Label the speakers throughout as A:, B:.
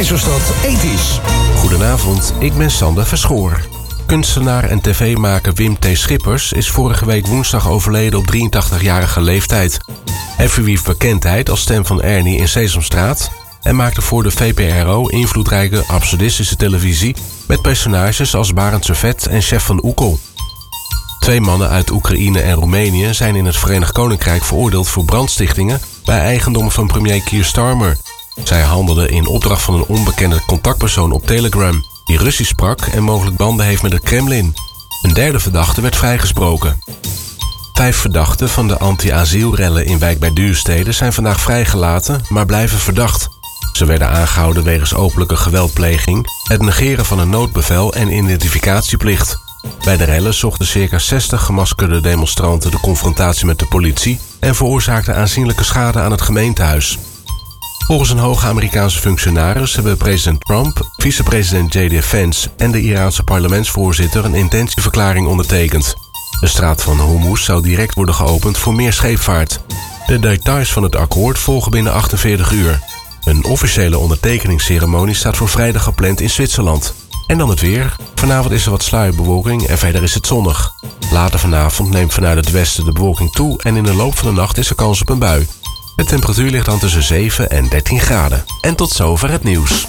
A: Keizerstad Ethisch.
B: Goedenavond, ik ben Sander Verschoor. Kunstenaar en tv-maker Wim T. Schippers is vorige week woensdag overleden op 83-jarige leeftijd. Hij verwierf bekendheid als stem van Ernie in Sesamstraat en maakte voor de VPRO invloedrijke absurdistische televisie met personages als Barend Servet en Chef van Oekel. 2 mannen uit Oekraïne en Roemenië zijn in het Verenigd Koninkrijk veroordeeld voor brandstichtingen bij eigendommen van premier Keir Starmer. Zij handelden in opdracht van een onbekende contactpersoon op Telegram die Russisch sprak en mogelijk banden heeft met het Kremlin. Een derde verdachte werd vrijgesproken. 5 verdachten van de anti-asielrellen in Wijk bij Duurstede zijn vandaag vrijgelaten, maar blijven verdacht. Ze werden aangehouden wegens openlijke geweldpleging, het negeren van een noodbevel en identificatieplicht. Bij de rellen zochten circa 60 gemaskerde demonstranten de confrontatie met de politie en veroorzaakten aanzienlijke schade aan het gemeentehuis. Volgens een hoge Amerikaanse functionaris hebben president Trump, vicepresident J.D. Vance en de Iraanse parlementsvoorzitter een intentieverklaring ondertekend. De straat van Hormuz zou direct worden geopend voor meer scheepvaart. De details van het akkoord volgen binnen 48 uur. Een officiële ondertekeningsceremonie staat voor vrijdag gepland in Zwitserland. En dan het weer. Vanavond is er wat sluierbewolking en verder is het zonnig. Later vanavond neemt vanuit het westen de bewolking toe en in de loop van de nacht is er kans op een bui. De temperatuur ligt dan tussen 7 en 13 graden. En tot zover het nieuws.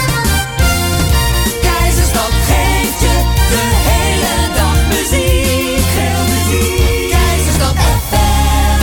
C: Keizerstad geeft je de hele dag muziek. Veel muziek. Keizerstad FM.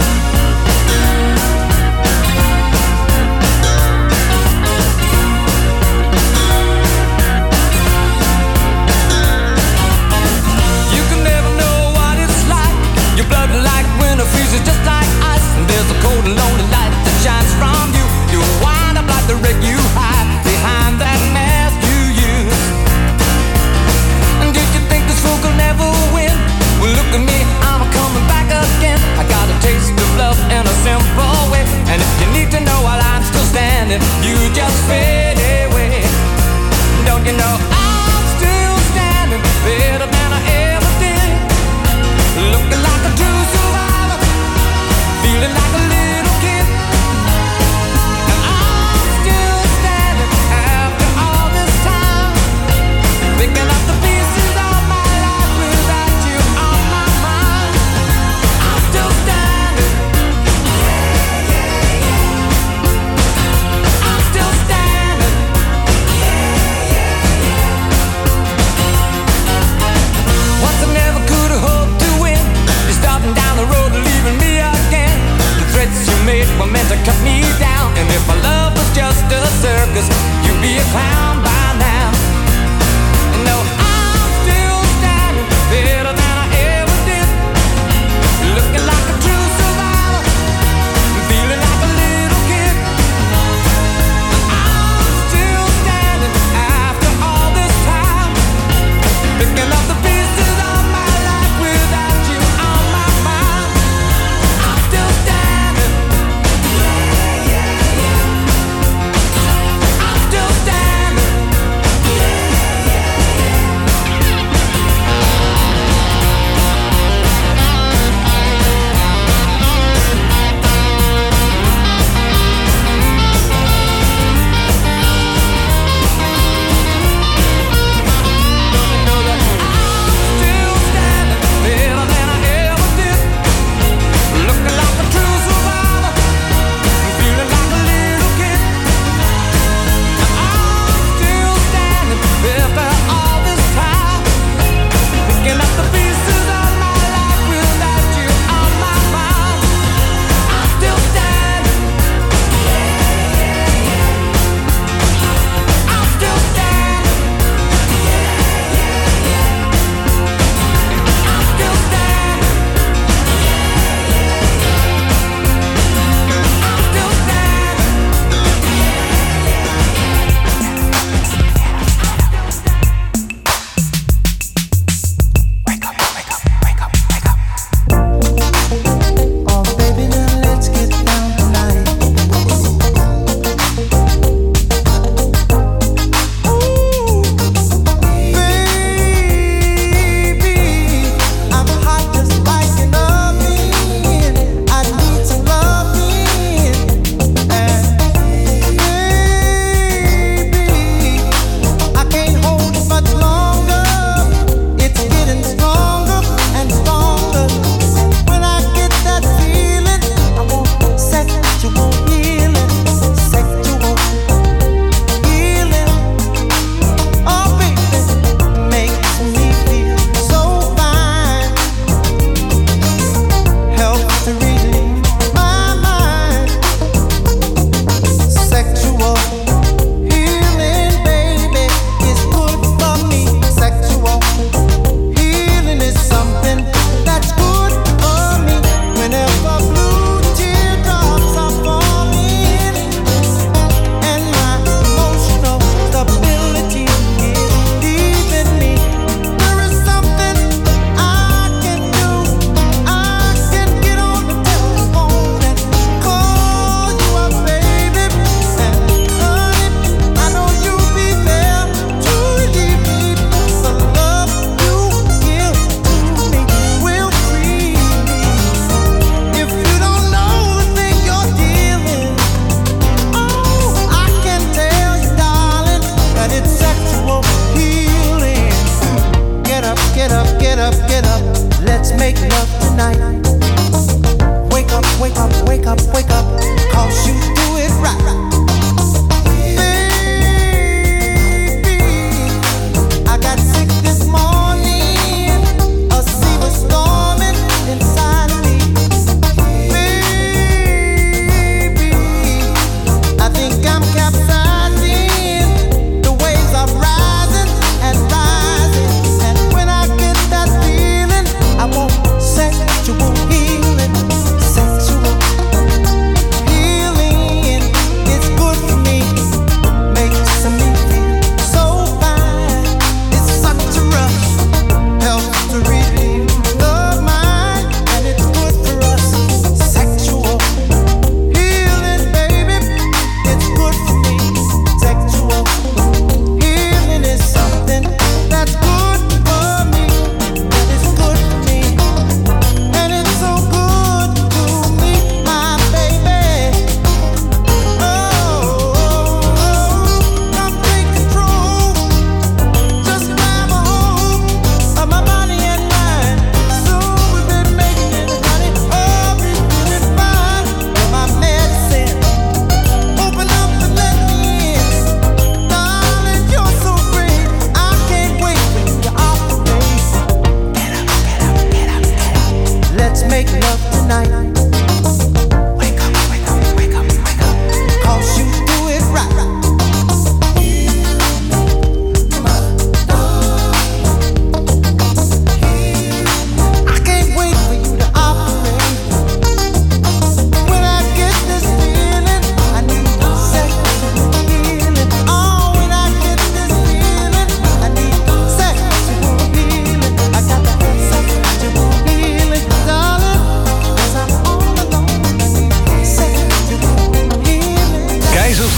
D: You can never know what it's like. Your blood like winter freezes just like ice. And there's a cold and lonely light that shines from you. You wind up like the wreck you hide behind that mask you use. And did you think this fool could never win? Well, look at me, I'm coming back again. I got a taste of love in a simple way. And if you need to know while I'm still standing, you just fade away. Don't you know I'm still standing better than I ever did? Looking like a true survivor, feeling like a little kid. And I'm still standing after all this time, picking up the pieces of my life without you on my mind. I'm still standing. I'm still standing. Once I never could have hoped to win. You're starting down the road and leaving me again. The threats you made were meant to cut me down. And if my love was just a circus, you'd be a clown by now. No, I'm still standing better than I ever did. Looking like a true survivor, feeling like a little kid. I'm still standing after all this time, picking up the pieces of my life without you on my mind. I'm still standing.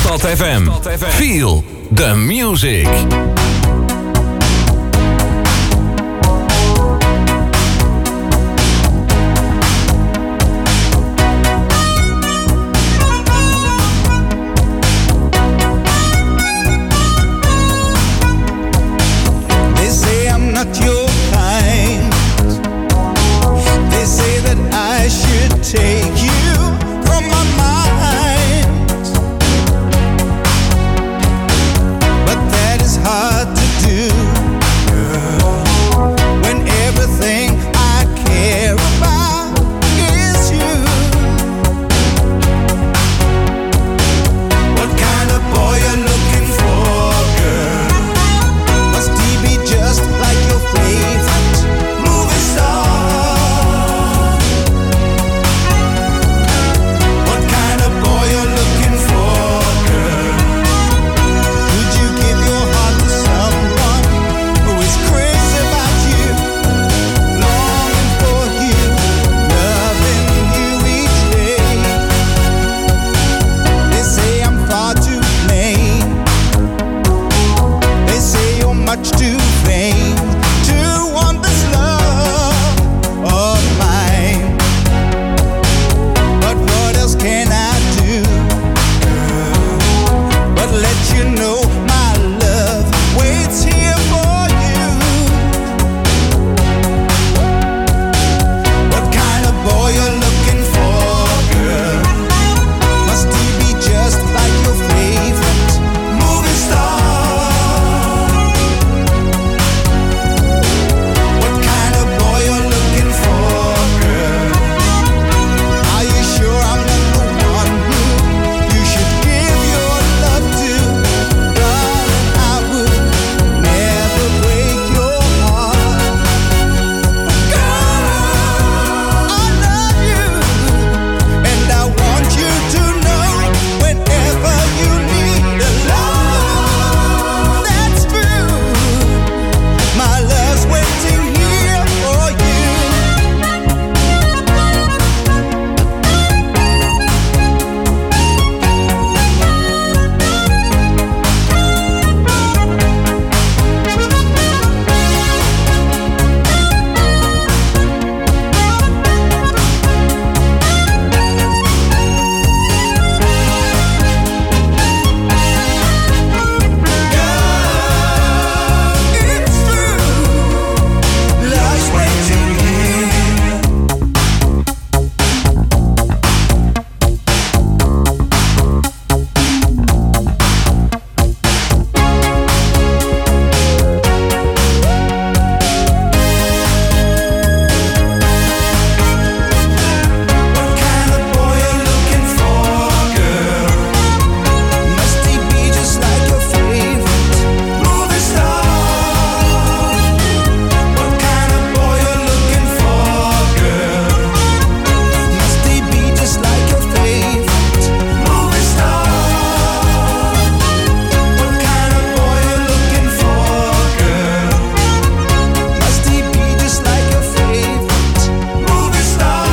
A: Stad FM. Feel the music.
E: They say I'm not your kind. They say that I should take you from my mind. But that is hard to do when everything I care about is you. What kind of boy you're looking for, girl? Must he be just like your favorite movie star? What kind of boy you're looking for, girl? Could you give your heart to someone who is crazy about you, longing for you, loving you each day? They say I'm far too plain. They say you're much too vain to want this love of mine. But what else can I do but let you know my love waits here for you? What kind of boy you're looking for, girl? Must he be just like your favorite movie star? What kind of boy you're looking for, girl? Are you sure I'm not the one who you should give your love to? Darling, I would never break your heart. Girl, I love you, and I want you to know whenever you need a love that's true, my love's waiting here for you. It's true, love's waiting here. What kind of boy you looking for, girl? Must he be just like your favorite movie star? What kind of boy you looking for, girl? Must he be just like your favorite movie star? What kind of boy you looking for, girl? Must he be just like your favorite movie star?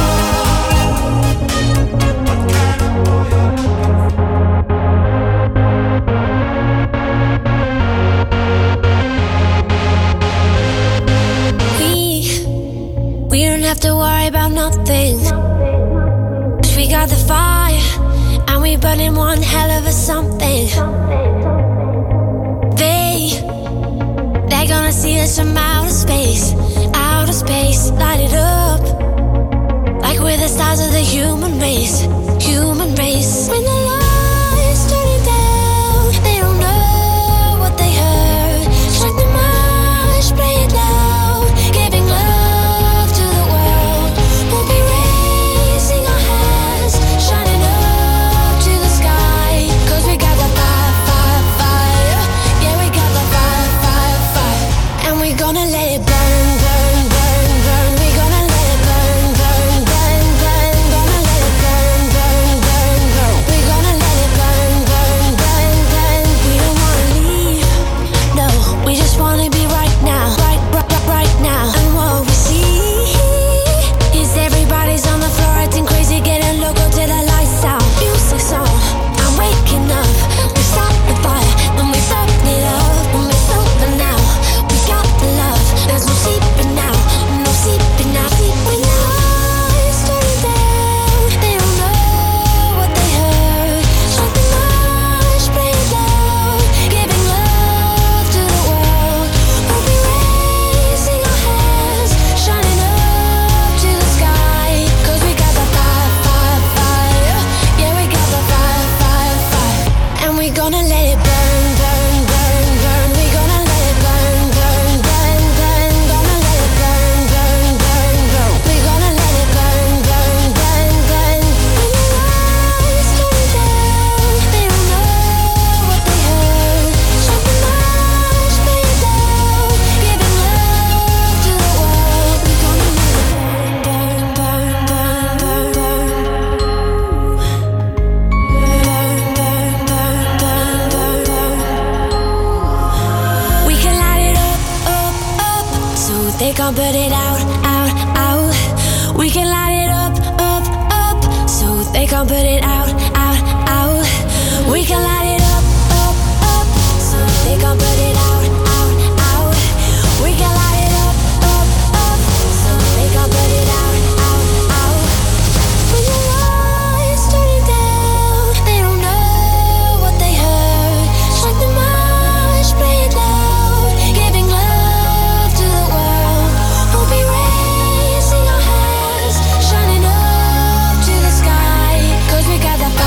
E: What kind of boy you
F: We don't have to worry about nothing. 'Cause we got the fire and we burning one hell of a something. They're gonna see us from outer space, light it up like we're the stars of the human race. When the lights turning down, they don't know what they heard. Strike the march, play it loud, giving love to the world. We'll be raising our hands, shining up to the sky. 'Cause we got the fire, fire, fire. Yeah, we got the fire, fire, fire. And we're gonna let it burn, burn, burn, burn. We're gonna let it burn, burn, burn, burn. Gonna let it burn, burn. gonna let it burn, burn, burn, burn. We gonna let it burn, burn, burn, burn. Gonna let it burn, burn, burn, burn. We gonna let it burn, burn, burn, burn. When the lights turn down, they don't know what they heard. Shut the lights, play it down, giving love to the world. We gonna let it burn, burn, burn, burn, burn, burn. We can light it up, up, up, so they can't put it out, out, out. We can light it up, up, up, so they can't put it out, out, out. We can light it up, up, up, so they can't put it out, out, out. We can light it up, up, up, so they can't put it out, out, out. When the lights turn down, they don't know what they heard. Strike the match, play it loud, giving love to the world. We'll be raising our hands, shining up to the sky. 'Cause we got the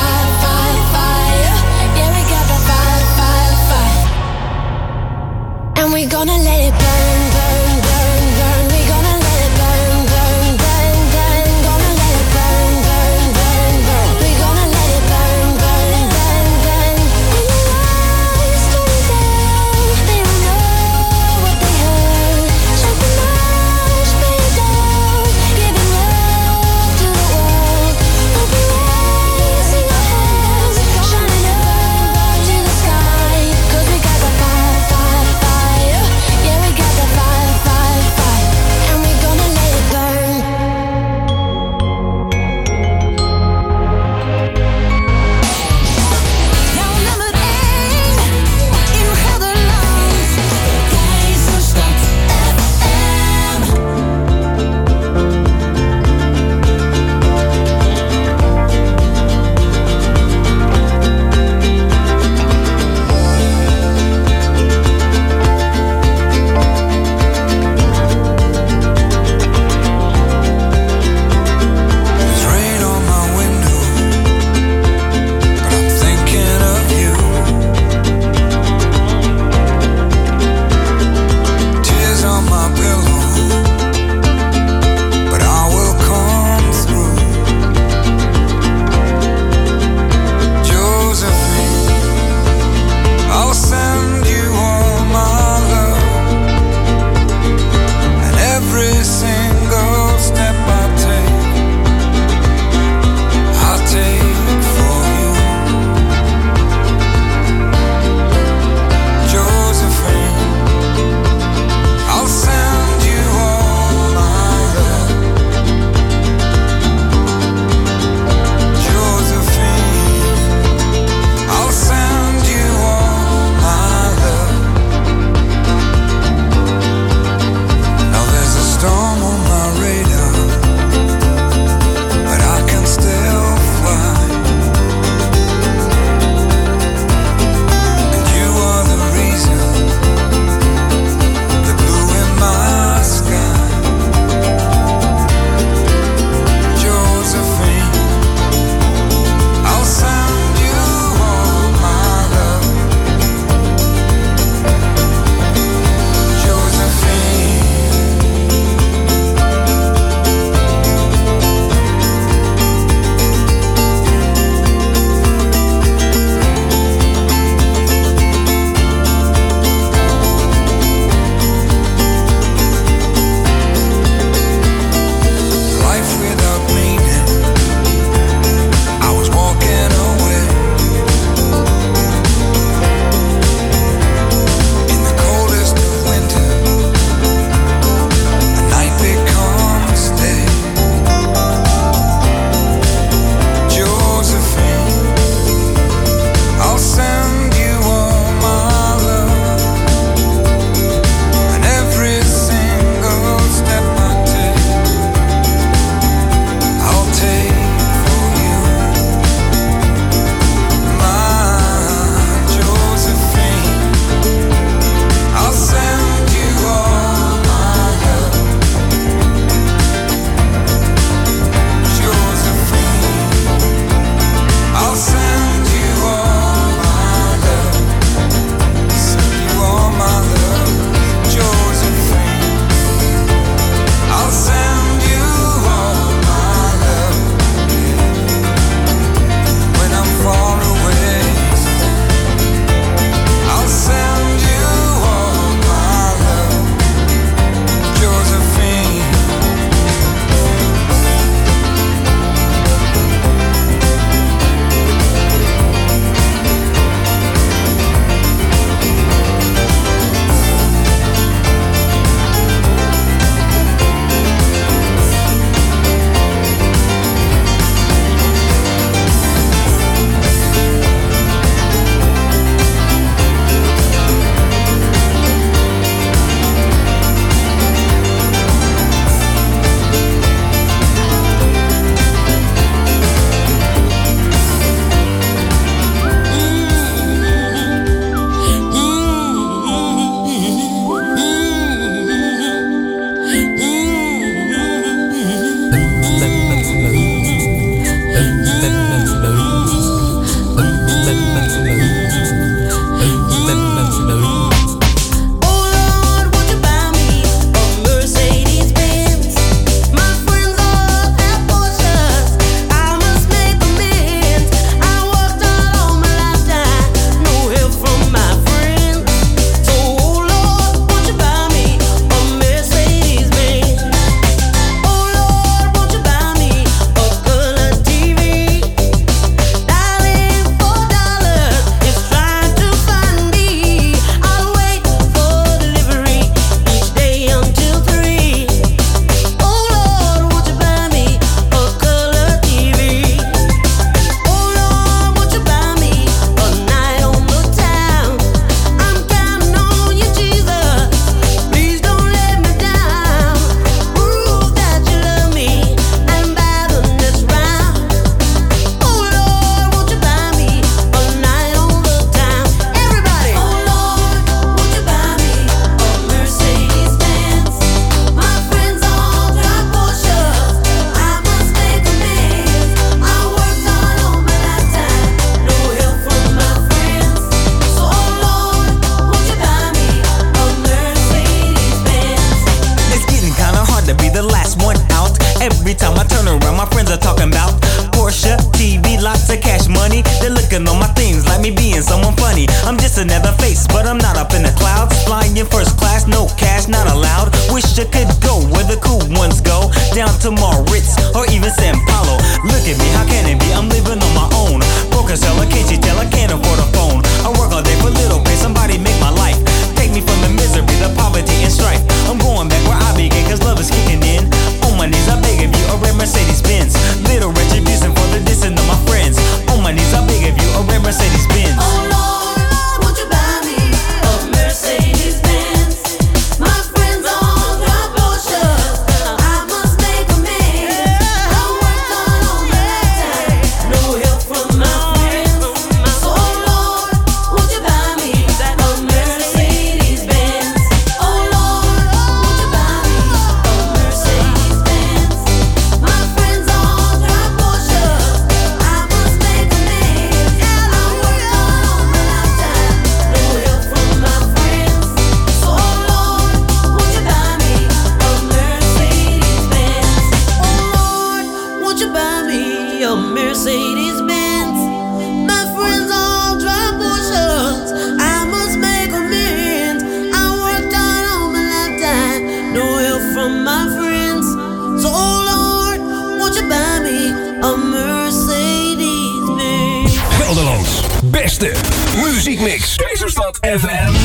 A: Nederlands beste muziekmix. Keizerstad FM.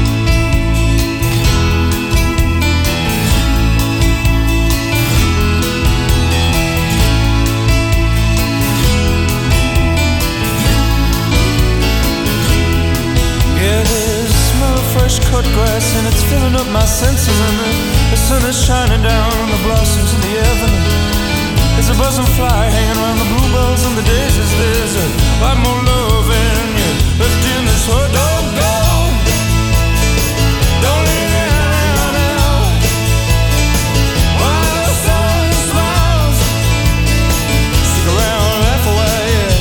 E: Yeah, there's a smell of fresh cut grass and it's filling up my senses, and the sun is shining down on the blossoms in the avenue. There's a buzzing fly hanging around the bluebells and the daisies. There's a lot more love in you left in this world. Don't go, don't leave me now. While the sun smiles, stick around, laugh away, yeah.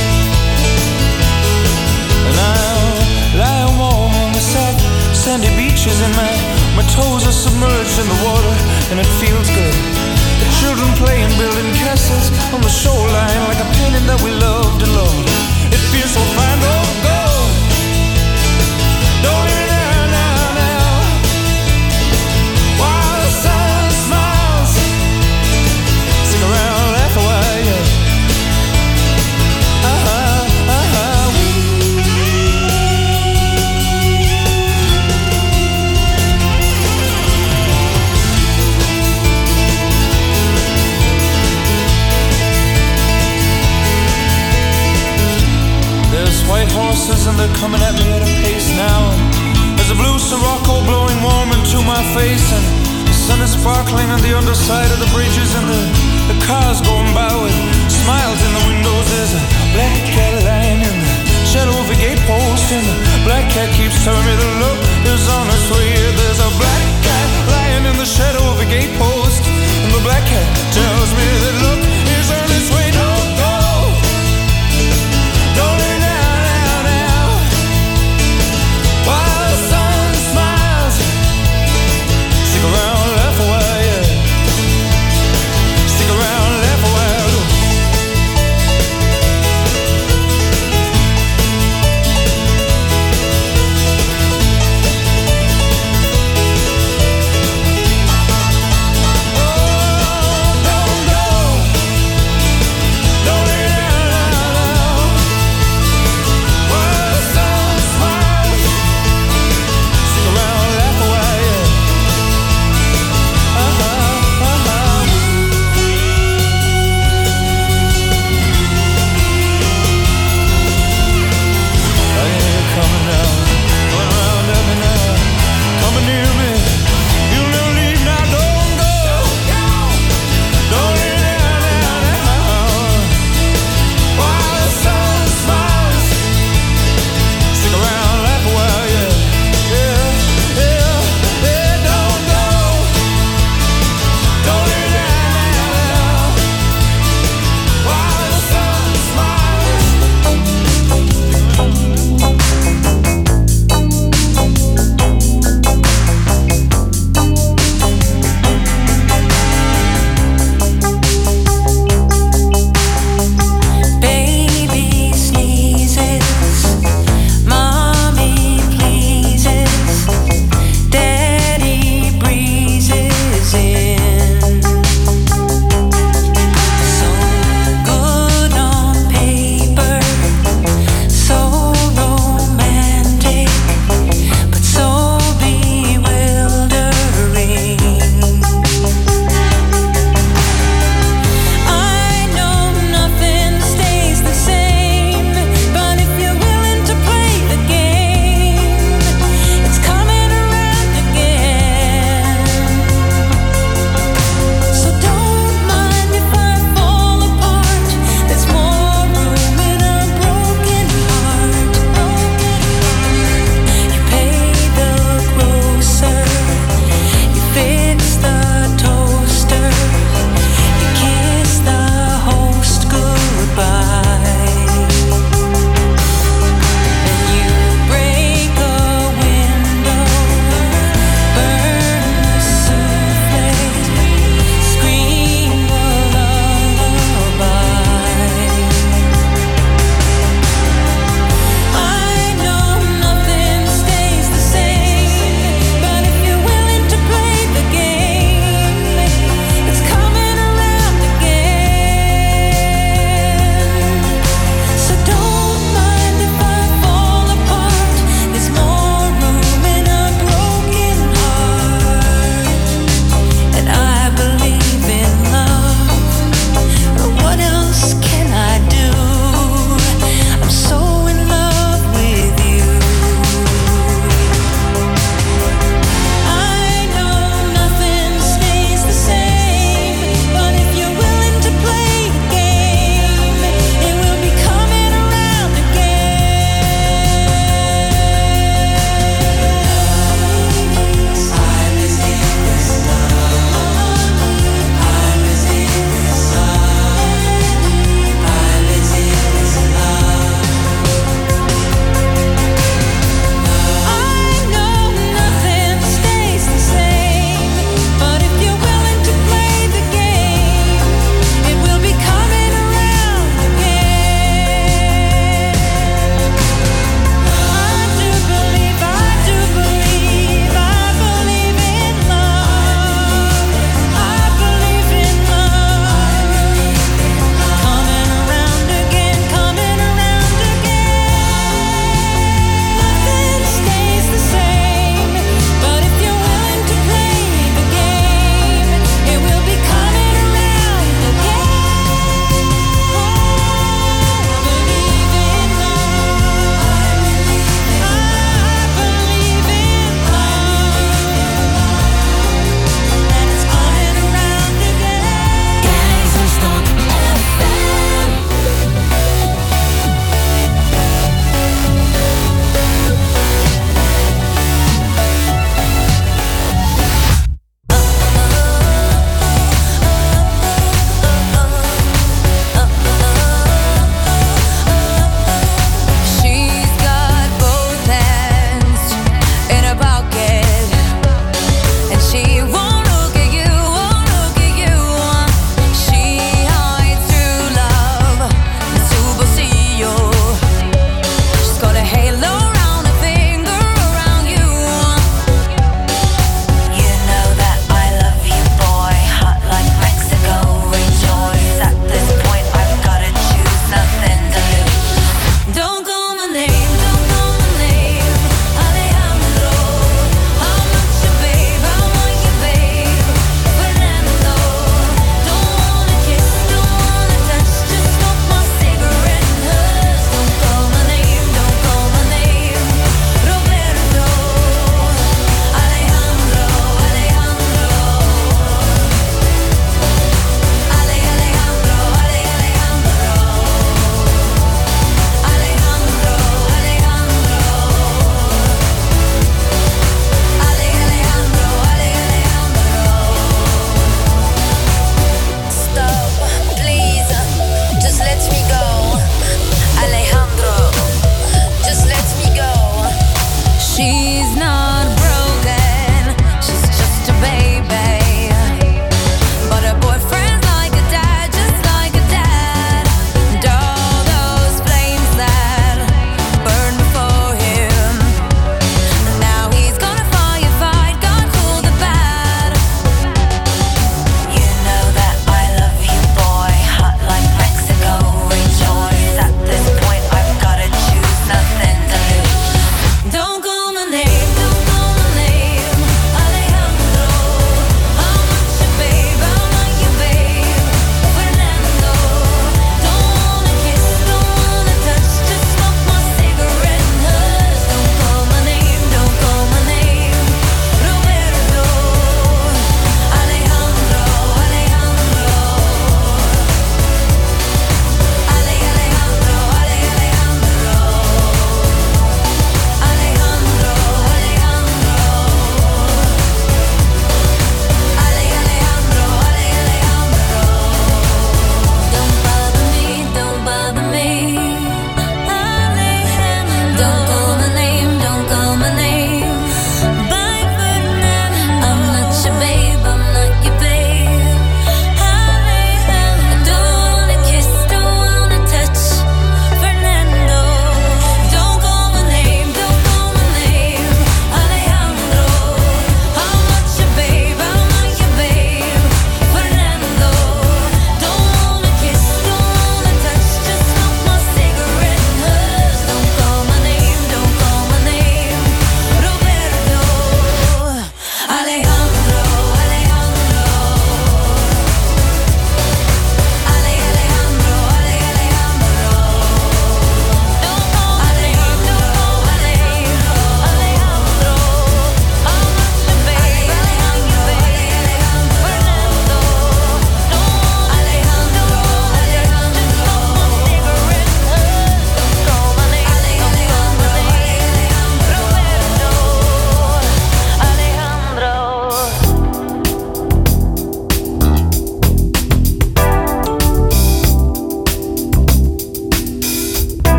E: And I'll lie warm on the sandy beaches, and my toes are submerged in the water, and it feels good. The children playing, building castles on the shoreline, like a painting that we loved and loved. It feels so fine. Don't go, don't leave me now. While the sun smiles, stick around, laugh away, yeah. White horses and they're coming at me at a pace now. There's a blue Sirocco blowing warm into my face, and the sun is sparkling on the underside of the bridges, and the cars going by with smiles in the windows. There's a black cat lying in the shadow of a gate post, and the black cat keeps telling me the look is on its way. There's a black cat lying in the shadow of a gate post, and the black cat tells me that look is on its way. Don't go, don't leave me now. While the sun smiles, stick around, laugh away, yeah. Stick around, laugh away.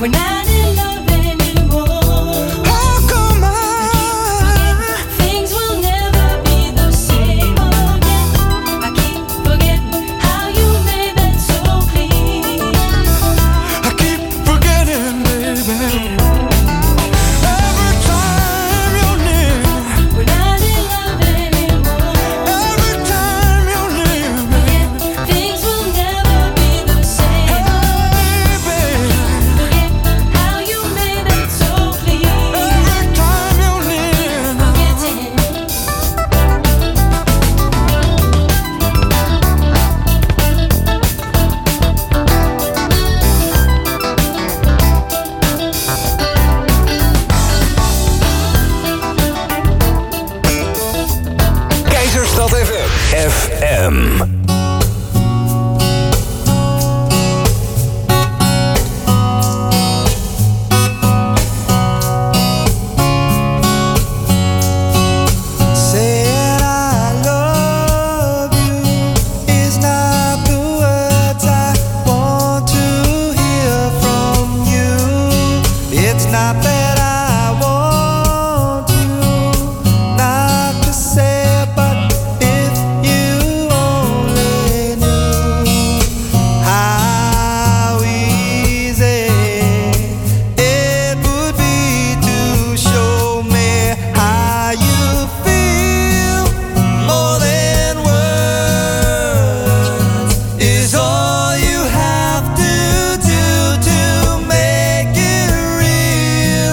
C: We're not in love anymore.
E: How come
C: Things will never be the same again. I keep forgetting how you made that so clear.
E: I keep forgetting, baby. Every time you're near,
C: We're not in love anymore.
E: every time you're near me,
C: Things will never be the same.
E: hey, baby.
C: Forget how you made that so clear.
E: Every time you're near,
C: Forgetting.
A: Keizerstad FM.
E: saying I love you is not the words I want to hear from you. It's not that I want you not to say, but if you only knew how easy it would be to show me how you feel. More than words is all you have to do to make it real.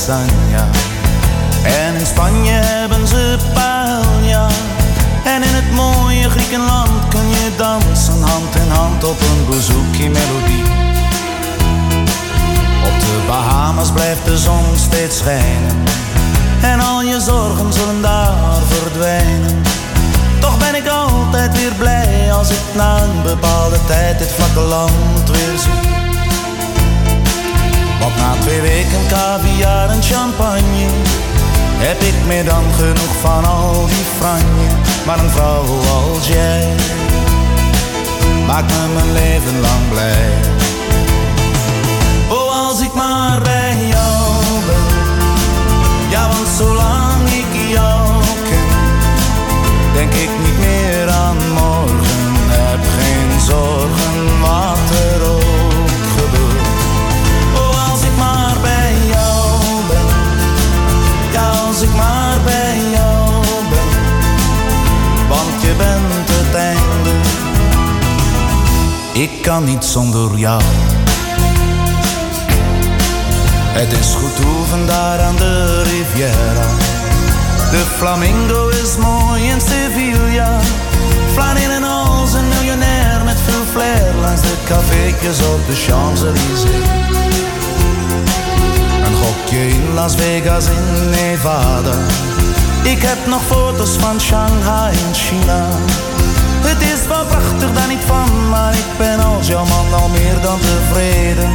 E: lasagne. En in Spanje hebben ze paella. En in het mooie Griekenland kun je dansen hand in hand op een bouzouki-melodie. Op de Bahamas blijft de zon steeds schijnen. En al je zorgen zullen daar verdwijnen. Toch ben ik altijd weer blij als ik na een bepaalde tijd dit vlakke land weer zie. Want na 2 weken caviar en champagne heb ik meer dan genoeg van al die franje. Maar een vrouw als jij maakt me mijn leven lang blij. Oh, als ik maar bij jou ben. Ja, want zolang ik jou ken, denk ik niet meer aan morgen. Heb geen zorgen wat er ook gebeurt. Oh, als ik maar bij jou ben. Ja, als ik maar bij jou ben. Want je bent het einde. Ik kan niet zonder jou. Het is goed oefen daar aan de Riviera. De flamingo is mooi in Sevilla. Flanellen als een miljonair met veel flair langs de cafeetjes op de Champs-Élysées. Een gokje in Las Vegas in Nevada. Ik heb nog foto's van Shanghai in China. Het is wel prachtig, daar niet van, maar ik ben als jouw man al meer dan tevreden.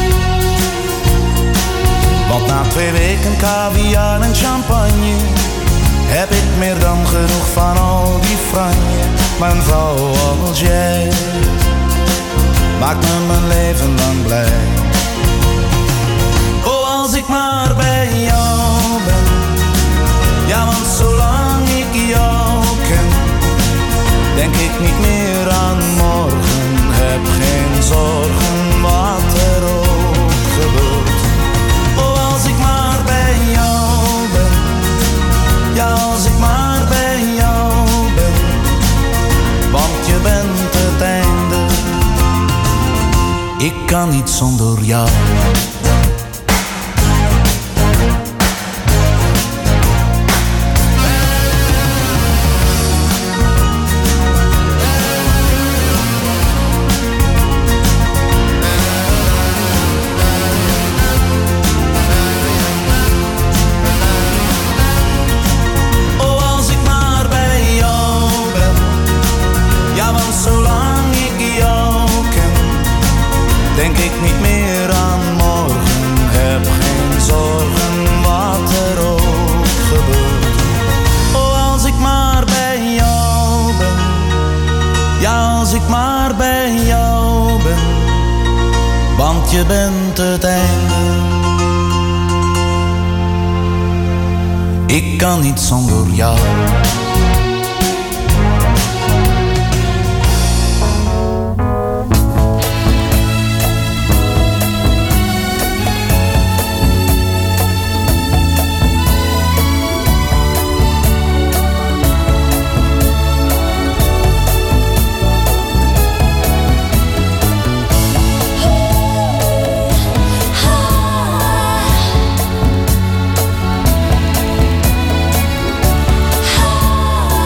E: Want na 2 weken caviar en champagne heb ik meer dan genoeg van al die franje. Maar een vrouw als jij maakt me mijn leven lang blij. Oh, als ik maar bij jou ben. Ja, want zolang ik jou ken, denk ik niet meer aan morgen. Heb geen zorgen wat er ook gebeurt. Oh, als ik maar bij jou ben. Ja, als ik maar bij jou ben. Want je bent het einde. Ik kan niet zonder jou. Denk ik niet meer aan morgen, heb geen zorgen wat er ook gebeurt. Oh, als ik maar bij jou ben. Ja, als ik maar bij jou ben. Want je bent het einde. Ik kan niet zonder jou.
F: Ah.